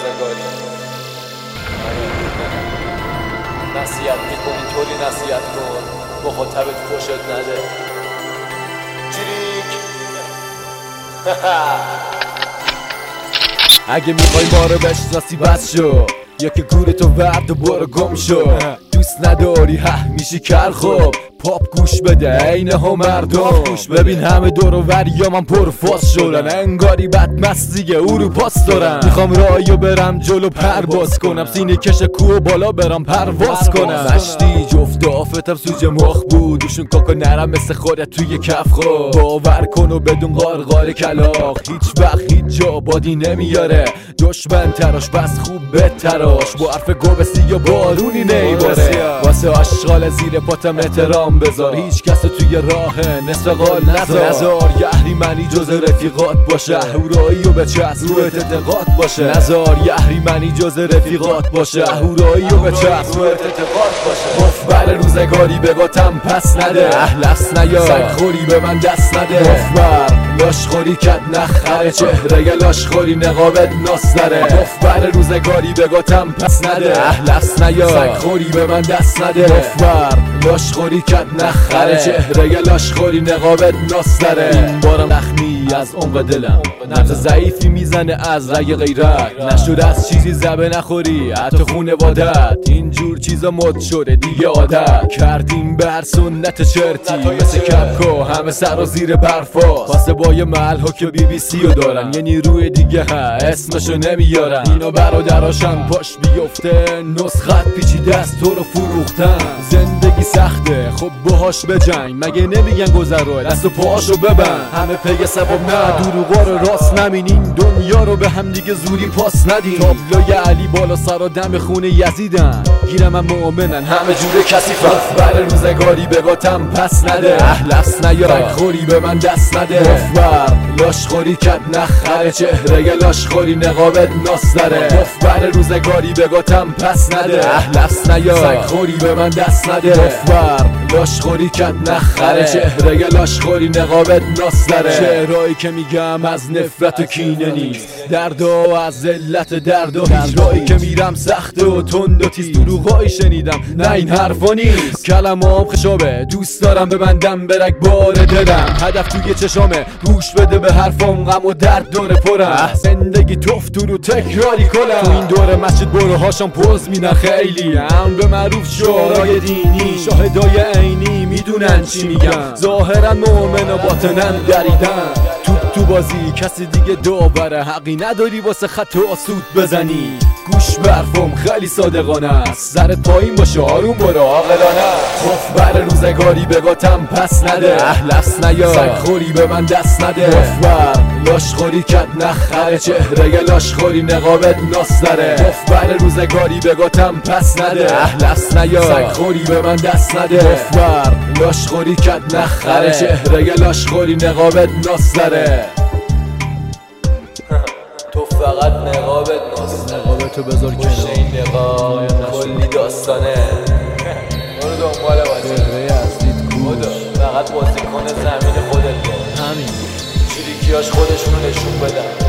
روزگاری. نصیحت میکنی طوری نصیحت کن مخاطبت فوشت نده. جریک اگه میخوای ما رو بشناسی بس شو، یا که گورتو ورد و برو گم شو. دوست نداری میشی کر خوب پاپ گوش بده عین ها مردم گوش ببین همه دور و وری یا من پر فاس شدن انگاری بدمست دیگه اروپاس دارم. میخوام راهیو برم جلو پرواز کنم سینه کش کوه بالا برم پرواز کنم. مشتی جفت آفتم سوژه مخ بود دوشون کاکا نرم مثل خودت توی کف خود باور کن و بدون قارقار کلاق هیچ وقت هیچ جا بادی نمیاره. دشمن تراش بس خوب به تراش با حرف گوبسی یا بارونی نیباره. واسه اشغال زیر پاتم احترام بذار هیچ کس توی راه نصف قال نذار. یهریمنی جز رفیقات باشه هورایی و بچسب رویت اعتقاد باشه. نذار یهریمنی جز رفیقات باشه هورایی و بچسب رویت اعتقاد باشه. مفبر روزگاری بگاتم پس نده اهلس نیا سگخوری به من دست نده. مفبر لاشخوری کد نخره چهره لاشخوری نقابت ناس نره. مفبر روزگاری بگاتم پس نده اهلس نیا سگخوری به من دست نده. مفبر لاشخوری کد نخره چهره لاشخوری نقابت ناس نره. این بارم نخمی از عمق دلم نبض ضعیفی میزنه از رگ غیرت. نشد از چیزی زبه نخوری حتی خونوادت اینجور چیزا مد شده دیگه عادت کردیم بر سنت چرتی مثل کپکو همه سر و زیر برفاست. واسه بای محل که بی بی سی رو دارن یه نیروی دیگه ها اسمشو نمیارن. اینا برادراشن پاش بیفته نسخت پیچیده است تو رو فروختن. زندگی سخته خب باهاش بجنگ مگه نمیگن گذرا دست و پاهاشو ببند. همه پی سبب نه دروغا رو راست نمین این دنیا رو به هم دیگه زوری پاس ندین. تابلوی علی بالا سر و دم خونه یزیدن گیرم هم مؤمنن همه جور کثیفن. مفبر روزگاری بگاتم پس نده اهلس نیا خوری به من دست نده. مفبر لاشخوری کد نخره چهره لاشخوری نقابت ناس نره. مفبر روزگاری بگاتم پس نده اهلس نیا سگخوری به من دست نده. مفبر لاشخوری کد نخره چهره لاشخوری نقابت ناس نره. شعرهایی که میگم از نفرت و کینه نیست دردا و از ذلت دردا. هیچ که میرم سخته و تند و تیز دروغایی شنیدم نه این حرفا نیست. کلمام خشابه دوست دارم ببندم برگ بار دلم هدف توی چشامه گوش بده به حرفام غم و درد داره پرم. زندگی تفتون رو تکراری کنم تو این دور مسجد بروهاشم پوز میدن خیلی هم به معروف شعرهای دینی شاهدای عینی میدونن چی میگم. ظاهرا مؤمن و باطنن دریدن تو بازی کسی دیگه داوره حقی نداری واسه خط و آسود بزنی. گوش برفم خیلی صادقانه است سرت پایین باشه آروم برو عاقلانه. مفبر روزگاری بگاتم پس نده اهلس نیا سگخوری به من دست نده. مفبر لاشخوری کد نخره چهره لاشخوری نقابت ناس نره. مفبر روزگاری بگاتم پس نده اهلس نیا سگخوری به من دست نده. مفبر لاشخوری کد نخره چهره لاشخوری نقابت ناس نره. تو فقط نقابت ناس نقابتو بذار کنار این نقاب کلی داستانه برو دنبال بازی فقط بازیکن زمین خودت همین چریکیاش خودشونو نشون بدن.